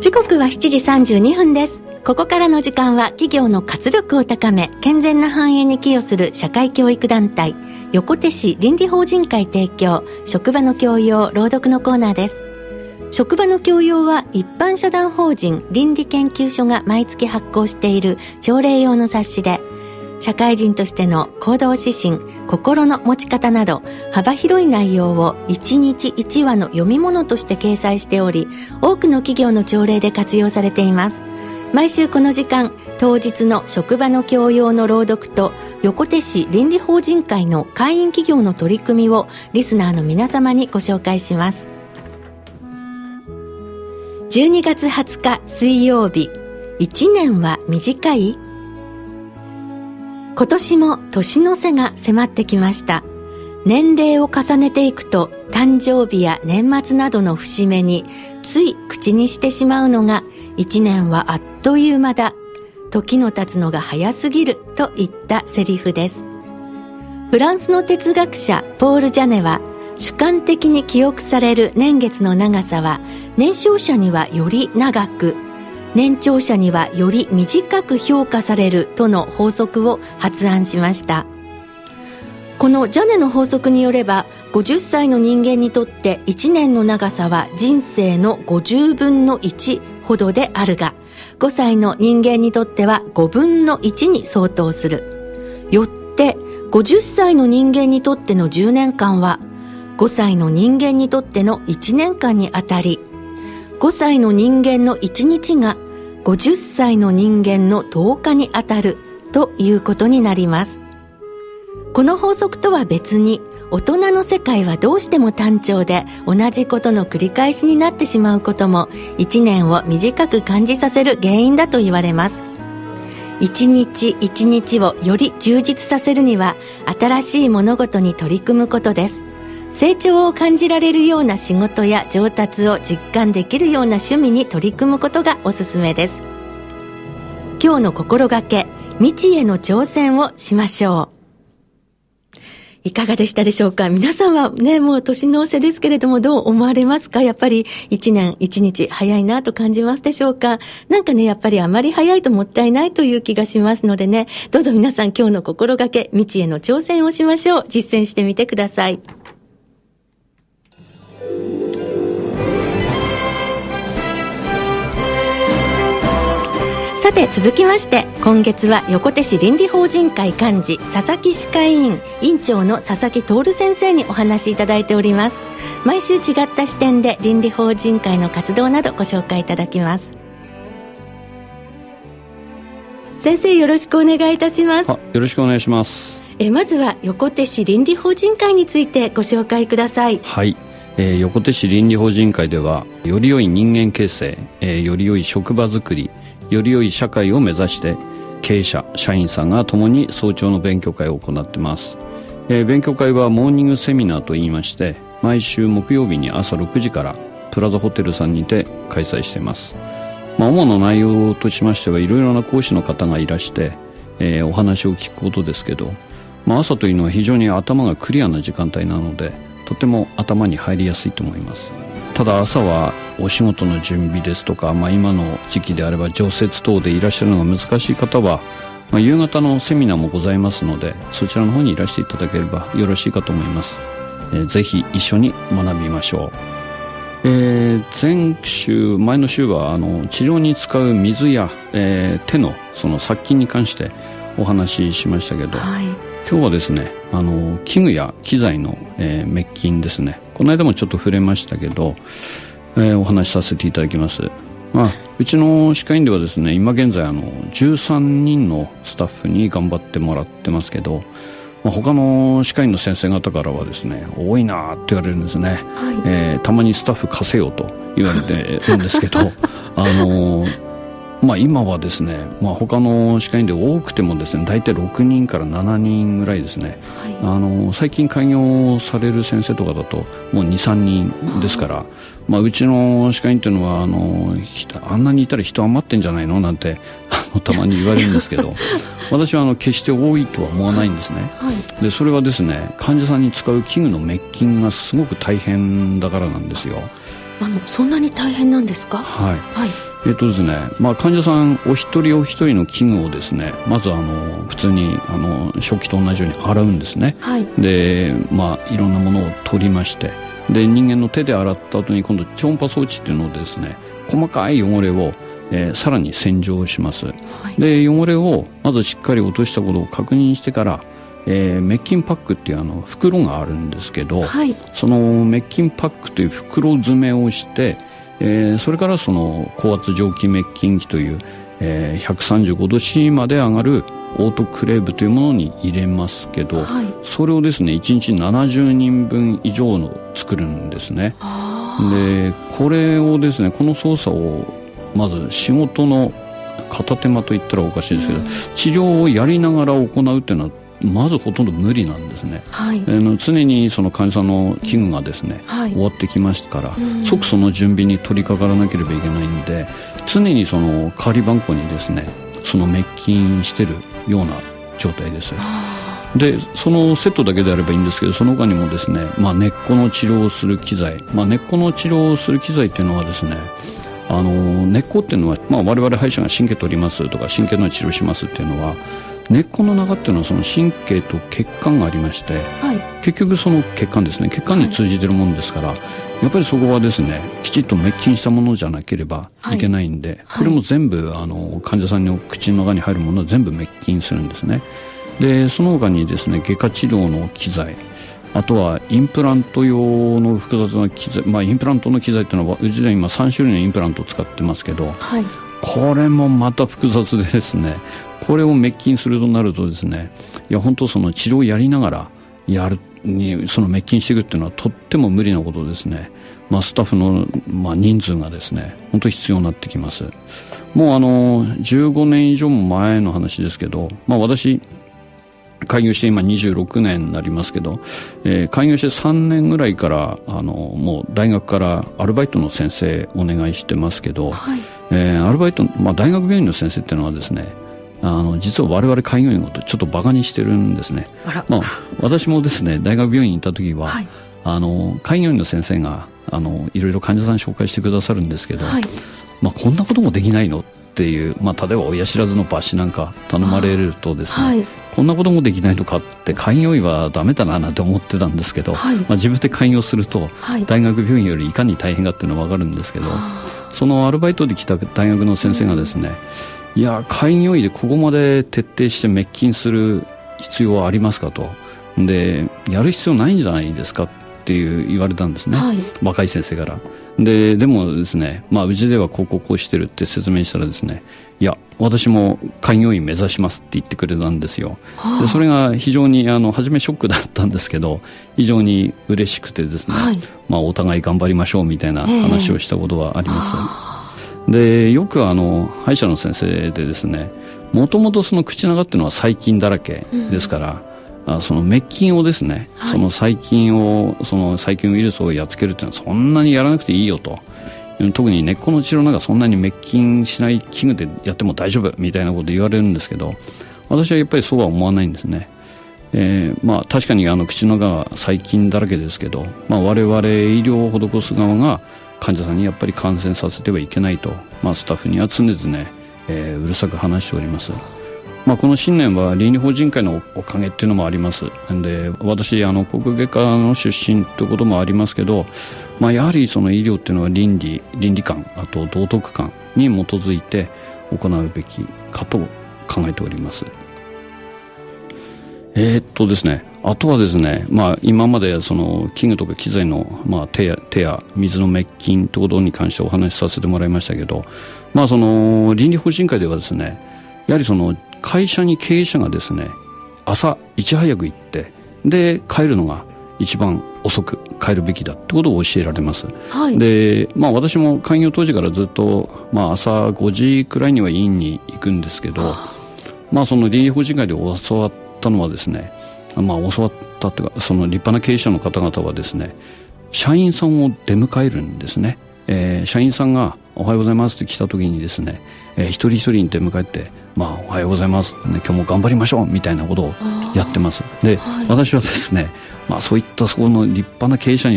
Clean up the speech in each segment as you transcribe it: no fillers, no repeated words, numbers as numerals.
時刻は7時32分です。ここからの時間は企業の活力を高め健全な繁栄に寄与する社会教育団体横手市倫理法人会提供職場の教養朗読のコーナーです。職場の教養は一般社団法人倫理研究所が毎月発行している朝礼用の冊子で、社会人としての行動指針、心の持ち方など幅広い内容を1日1話の読み物として掲載しており、多くの企業の朝礼で活用されています。毎週この時間、当日の職場の教養の朗読と横手市倫理法人会の会員企業の取り組みをリスナーの皆様にご紹介します。12月20日水曜日、1年は短い？今年も年の瀬が迫ってきました。年齢を重ねていくと誕生日や年末などの節目につい口にしてしまうのが、1年はあっという間だ、時の経つのが早すぎるといったセリフです。フランスの哲学者ポール・ジャネは、主観的に記憶される年月の長さは年少者にはより長く、年長者にはより短く評価されるとの法則を発案しました。このジャネの法則によれば、50歳の人間にとって1年の長さは人生の50分の1ほどであるが、5歳の人間にとっては5分の1に相当する。よって50歳の人間にとっての10年間は5歳の人間にとっての1年間にあたり、5歳の人間の1日が50歳の人間の10日にあたるということになります。この法則とは別に、大人の世界はどうしても単調で同じことの繰り返しになってしまうことも1年を短く感じさせる原因だと言われます。一日一日をより充実させるには、新しい物事に取り組むことです。成長を感じられるような仕事や上達を実感できるような趣味に取り組むことがおすすめです。今日の心がけ、未知への挑戦をしましょう。いかがでしたでしょうか。皆さんはね、もう年の瀬ですけれども、どう思われますか。やっぱり一年一日早いなと感じますでしょうか。なんかね、やっぱりあまり早いともったいないという気がしますのでね、どうぞ皆さん今日の心がけ、未知への挑戦をしましょう。実践してみてください。さて続きまして、今月は横手市倫理法人会幹事佐々木歯科医院院長の佐々木徹先生にお話しいただいております。毎週違った視点で倫理法人会の活動などご紹介いただきます。先生、よろしくお願いいたします。 よろしくお願いします。 まずは横手市倫理法人会についてご紹介ください。 はい、横手市倫理法人会では、より良い人間形成、より良い職場づくり、より良い社会を目指して経営者、社員さんが共に早朝の勉強会を行っています。勉強会はモーニングセミナーといいまして、毎週木曜日に朝6時からプラザホテルさんにて開催しています。主な内容としましては、いろいろな講師の方がいらして、お話を聞くことですけど、朝というのは非常に頭がクリアな時間帯なので、とても頭に入りやすいと思います。ただ朝はお仕事の準備ですとか、今の時期であれば常設等でいらっしゃるのが難しい方は、夕方のセミナーもございますので、そちらの方にいらしていただければよろしいかと思います。ぜひ一緒に学びましょう。前の週は治療に使う水や、手のその殺菌に関してお話ししましたけど、今日はですね、器具や機材の、滅菌ですね。この間もちょっと触れましたけど、お話しさせていただきます。うちの歯科医院ではですね、今現在13人のスタッフに頑張ってもらってますけど、他の歯科医院の先生方からはですね、多いなって言われるんですね。たまにスタッフ貸せよと言われてるんですけど今はですね、他の歯科医院で多くてもですね、大体6人から7人ぐらいですね、最近開業される先生とかだともう 2,3 人ですから、うちの歯科医院っていうのはあんなにいたら人余ってんじゃないのなんてたまに言われるんですけど私は決して多いとは思わないんですね。でそれはですね、患者さんに使う器具の滅菌がすごく大変だからなんですよ。 そんなに大変なんですか？ はい、ですね、患者さんお一人お一人の器具をですね、まず普通に食器と同じように洗うんですね。で、いろんなものを取りまして、で人間の手で洗った後に今度超音波装置っていうのをですね、細かい汚れをさらに洗浄します。で汚れをまずしっかり落としたことを確認してから、滅菌パックっていう袋があるんですけど、その滅菌パックという袋詰めをして、それからその高圧蒸気滅菌機という、135度 C まで上がるオートクレーブというものに入れますけど、それをですね1日70人分以上の作るんですね。でこれをですね、この操作をまず仕事の片手間と言ったらおかしいですけど、治療をやりながら行うっていうのはまずほとんど無理なんですね。常にその患者さんの器具がですね、終わってきましたから、即その準備に取り掛からなければいけないんで、常にその代わり番号にですねその滅菌してるような状態です。でそのセットだけであればいいんですけど、その他にもですね、根っこの治療をする機材、根っこの治療をする機材っていうのはですね、根っこっていうのは、我々歯医者が神経取りますとか神経の治療しますっていうのは、根っこの中っていうのはその神経と血管がありまして、結局その血管ですね、血管に通じてるものですから、やっぱりそこはですねきちっと滅菌したものじゃなければいけないんで、これも全部患者さんの口の中に入るものは全部滅菌するんですね。でその他にですね外科治療の機材、あとはインプラント用の複雑な機材、インプラントの機材っていうのはうちでは今3種類のインプラントを使ってますけど、これもまた複雑でですね、これを滅菌するとなるとですね、いや本当その治療をやりながらやるにその滅菌していくっていうのはとっても無理なことですね。スタッフの、人数がですね本当に必要になってきます。もう15年以上も前の話ですけど、私開業して今26年になりますけど、開業して3年ぐらいからもう大学からアルバイトの先生お願いしてますけど、アルバイト、大学病院の先生っていうのはですね、実は我々開業医のことちょっとバカにしてるんですね。私もですね大学病院に行った時は、開業医の先生がいろいろ患者さん紹介してくださるんですけど、こんなこともできないのっていう、例えば親知らずの抜歯なんか頼まれるとですね、こんなこともできないのかって、開業医はダメだななんて思ってたんですけど、自分で開業すると、大学病院よりいかに大変かっていうのは分かるんですけど、そのアルバイトで来た大学の先生がですね、いや開業医でここまで徹底して滅菌する必要はありますかと、でやる必要ないんじゃないですかって言われたんですね、若い先生から。でもですね、うちではこうしてるって説明したらですね、いや私も開業医目指しますって言ってくれたんですよ。でそれが非常に初めショックだったんですけど、非常に嬉しくてですね、お互い頑張りましょうみたいな話をしたことはあります。でよく歯医者の先生でですね、もともとその口長っていうのは細菌だらけですから、その滅菌をですね、その細菌ウイルスをやっつけるっていうのはそんなにやらなくていいよと、特に根っこの治療なんかそんなに滅菌しない器具でやっても大丈夫みたいなこと言われるんですけど、私はやっぱりそうは思わないんですね。確かに口の中は細菌だらけですけど、我々医療を施す側が患者さんにやっぱり感染させてはいけないと、スタッフには常々、うるさく話しております。この新年は倫理法人会のおかげっていうのもあります。で私国外科の出身ということもありますけど、やはりその医療っていうのは倫理観、あと道徳観に基づいて行うべきかと考えております。ですね、あとはですね、今までその器具とか機材の、手や水の滅菌ということに関してお話しさせてもらいましたけど、その倫理法人会ではですね、やはりその会社に経営者がですね、朝いち早く行ってで帰るのが一番遅く帰るべきだってことを教えられます。で、私も開業当時からずっと、朝5時くらいには院に行くんですけど、その倫理法人会で教わったのはですね、教わったというか、その立派な経営者の方々はですね、社員さんを出迎えるんですね。社員さんがおはようございますって来た時にですね、一人一人に出迎えて、おはようございます、今日も頑張りましょうみたいなことをやってます。で、私はですね、そういったそこの立派な経営者に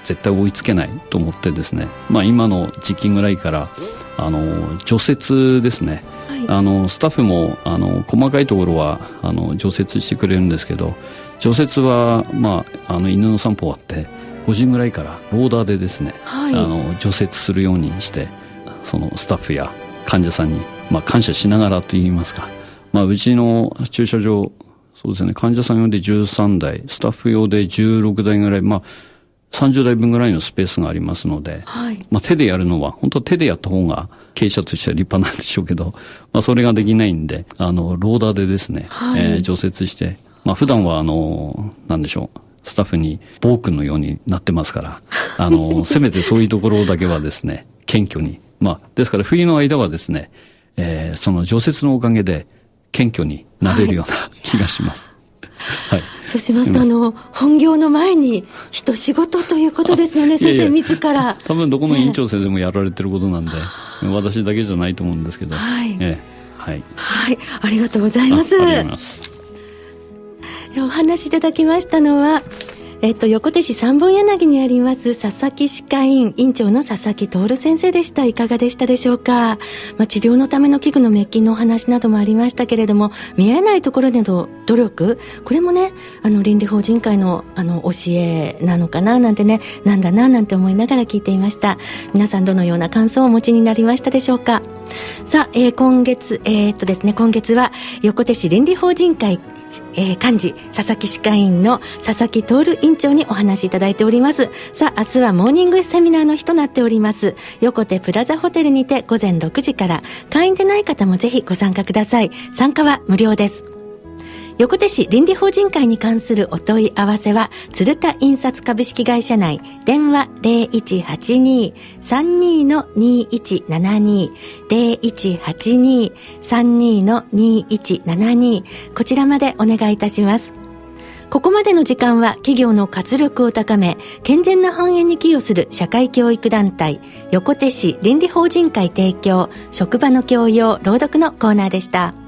絶対追いつけないと思ってですね、今の時期ぐらいから除雪ですね、スタッフも細かいところは除雪してくれるんですけど、除雪は、犬の散歩終わって5時ぐらいからローダーでですね、除雪するようにして、そのスタッフや患者さんに、感謝しながらといいますか、うちの駐車場、そうですね、患者さん用で13台、スタッフ用で16台ぐらい、30台分ぐらいのスペースがありますので、手でやるのは本当は手でやった方が経営者としては立派なんでしょうけど、それができないんでローダーでですね、除雪して、普段はなんでしょう、スタッフに暴君のようになってますからせめてそういうところだけはですね謙虚に、ですから冬の間はですね、その除雪のおかげで謙虚になれるような気がします。 そうしますと本業の前に一仕事ということですよね。先生自ら多分どこの院長先生もやられてることなんで、私だけじゃないと思うんですけど、ありがとうございます。ありがとうございます。お話しいただきましたのは、横手市三本柳にあります佐々木歯科医院院長の佐々木徹先生でした。いかがでしたでしょうか。治療のための器具の滅菌のお話などもありましたけれども、見えないところでの努力、これもね倫理法人会の教えなのかななんてね、なんだななんて思いながら聞いていました。皆さんどのような感想をお持ちになりましたでしょうか。さあ、今月ですね、今月は横手市倫理法人会幹事佐々木歯科医院の佐々木徹院長にお話しいただいております。さあ、明日はモーニングセミナーの日となっております。横手プラザホテルにて午前6時から、会員でない方もぜひご参加ください。参加は無料です。横手市倫理法人会に関するお問い合わせは鶴田印刷株式会社内、電話 0182-32-2172 0182-32-2172 こちらまでお願いいたします。ここまでの時間は企業の活力を高め健全な繁栄に寄与する社会教育団体横手市倫理法人会提供職場の教養朗読のコーナーでした。